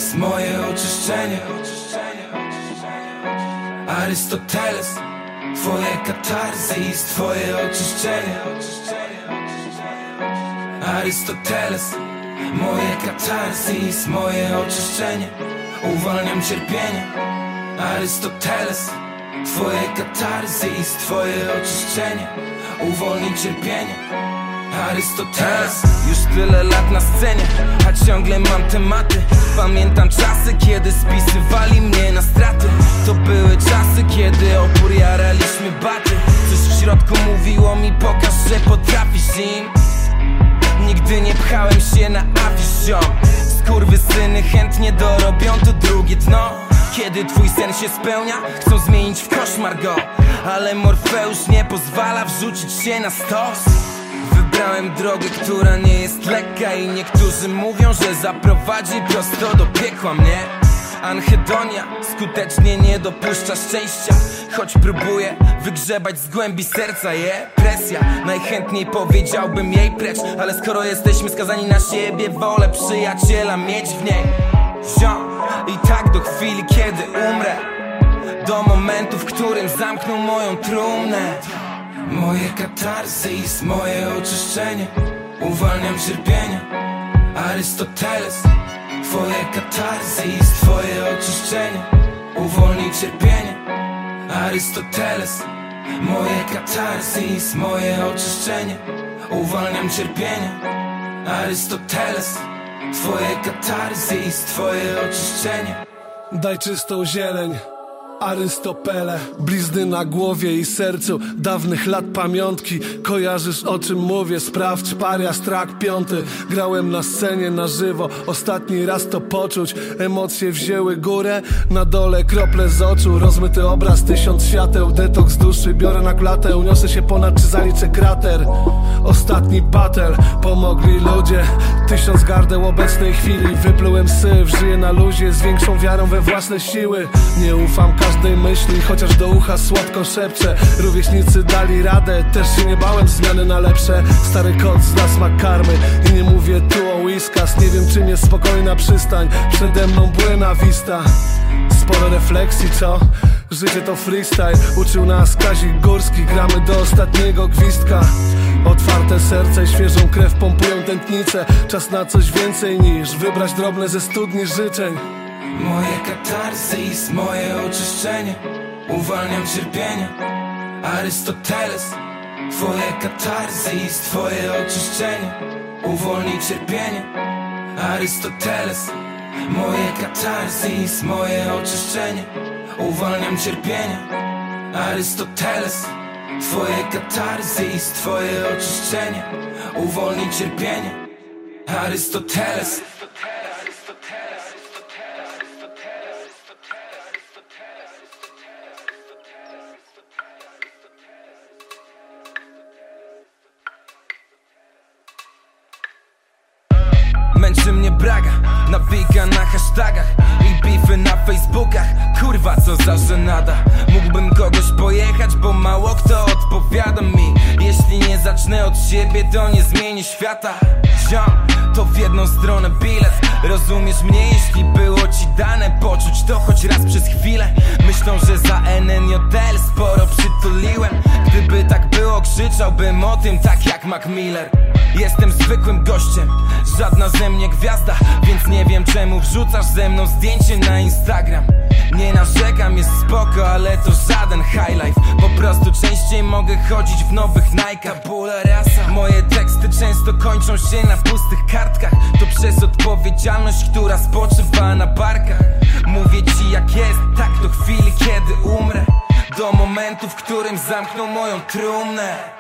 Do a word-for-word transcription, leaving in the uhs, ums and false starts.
moje oczyszczenie. Arystoteles, twoje katarzis, twoje oczyszczenie. Arystoteles, moje katarzis, moje oczyszczenie. Uwalniam cierpienie. Arystoteles, twoje katarzis, twoje oczyszczenie. Uwolnij cierpienie. Arystoteles. Już tyle lat na scenie, a ciągle mam tematy. Pamiętam czasy, kiedy spisywali mnie na straty. To były czasy, kiedy opór jaraliśmy baty. Coś w środku mówiło mi, pokaż, że potrafisz im. Nigdy nie pchałem się na afisz, ziom. Skurwysyny chętnie dorobią to drugie dno. Kiedy twój sen się spełnia, chcą zmienić w koszmar go. Ale Morfeusz nie pozwala wrzucić się na stos. Wybrałem drogę, która nie jest lekka i niektórzy mówią, że zaprowadzi prosto do piekła mnie. Anhedonia skutecznie nie dopuszcza szczęścia, choć próbuję wygrzebać z głębi serca je. Presja, najchętniej powiedziałbym jej precz, ale skoro jesteśmy skazani na siebie, wolę przyjaciela mieć w niej. Ziom, i tak do chwili, kiedy umrę, do momentu, w którym zamkną moją trumnę. Moje katarzis, moje oczyszczenie. Uwalniam cierpienie. Arystoteles, twoje katarzis, twoje oczyszczenie. Uwolnij cierpienie. Arystoteles, moje katarzis, moje oczyszczenie. Uwalniam cierpienie. Arystoteles, twoje katarzis, twoje oczyszczenie. Daj czystą zieleń, Arystopele. Blizny na głowie i sercu, dawnych lat pamiątki. Kojarzysz, o czym mówię? Sprawdź Parias, track piąty. Grałem na scenie na żywo, ostatni raz to poczuć. Emocje wzięły górę, na dole krople z oczu. Rozmyty obraz, tysiąc świateł, detoks duszy. Biorę na klatę, uniosę się ponad, czy zaliczę krater. Ostatni battle, pomogli ludzie. Tysiąc gardeł obecnej chwili. Wyplułem syf, żyję na luzie, z większą wiarą we własne siły. Nie ufam każdej myśli, chociaż do ucha słodko szepczę. Rówieśnicy dali radę, też się nie bałem zmiany na lepsze. Stary kot zna smak karmy i nie mówię tu o whiskas. Nie wiem, czym jest spokojna przystań, przede mną Buena Vista. Sporo refleksji, co? Życie to freestyle, uczył nas Kazik Górski. Gramy do ostatniego gwizdka. Otwarte serce i świeżą krew pompują tętnice. Czas na coś więcej niż wybrać drobne ze studni życzeń. Moje katarzis, moje oczyszczenie. Uwalniam cierpienie. Arystoteles, twoje katarzis, twoje oczyszczenie. Uwolnij cierpienie. Arystoteles, moje katarzis, moje oczyszczenie. Uwalniam cierpienie. Arystoteles, twoje katarzis, twoje oczyszczenie. Uwolnij cierpienie. Arystoteles. Męczy mnie braga, nawiga na hashtagach i beefy na facebookach. Kurwa, co za żenada. Mógłbym kogoś pojechać, bo mało kto odpowiada mi. Jeśli nie zacznę od siebie, to nie zmienię świata. Ziom, to w jedną stronę bilet. Rozumiesz mnie, jeśli było ci dane poczuć to choć raz przez chwilę. Myślą, że za N N J L sporo przytuliłem. Gdyby tak było, krzyczałbym o tym tak jak Mac Miller. Jestem zwykłym gościem, żadna ze mnie gwiazda, więc nie wiem czemu wrzucasz ze mną zdjęcie na Instagram. Nie narzekam, jest spoko, ale to żaden highlife. Po prostu częściej mogę chodzić w nowych Nike'ach. Tabula rasa. Moje teksty często kończą się na pustych kartkach. To przez odpowiedzialność, która spoczywa na barkach. Mówię ci jak jest, tak do chwili kiedy umrę. Do momentu, w którym zamkną moją trumnę.